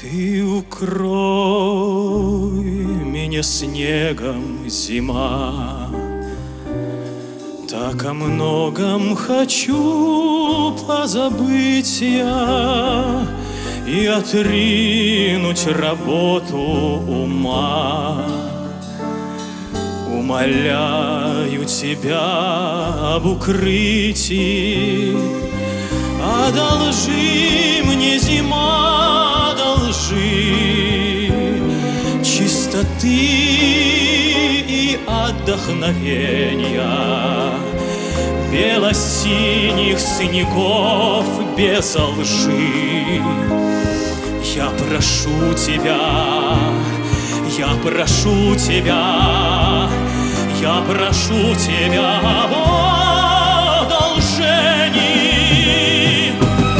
Ты укрой меня снегом, зима. Так о многом хочу позабыть я и отринуть работу ума. Умоляю тебя об укрытии, одолжи мне, зима, одолжи чистоты и отдохновения, бело-синих снегов без лжи. Я прошу тебя, я прошу тебя, я прошу тебя об одолжении.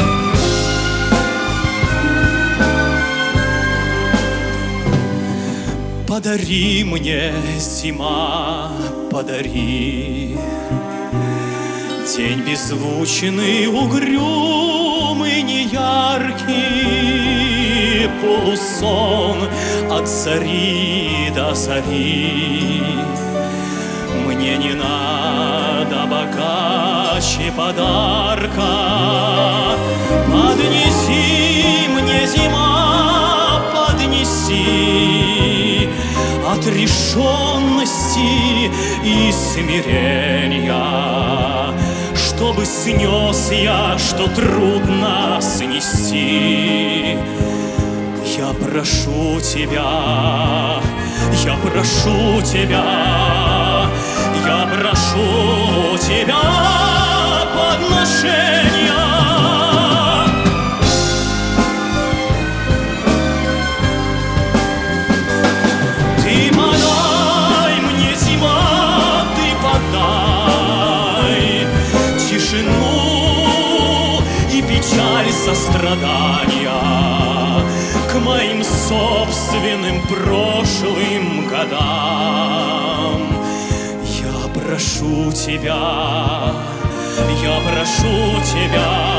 Подари мне, зима, подари день беззвучный, угрюмый, неяркий, полусон от зари до зари. Мне не надо богаче подарка, поднеси мне, зима, поднеси отрешенности и смирения, чтобы снес я, что трудно снести. Я прошу тебя, я прошу тебя, я прошу тебя подношения. Печаль сострадания к моим собственным прошлым годам. Я прошу тебя, я прошу тебя,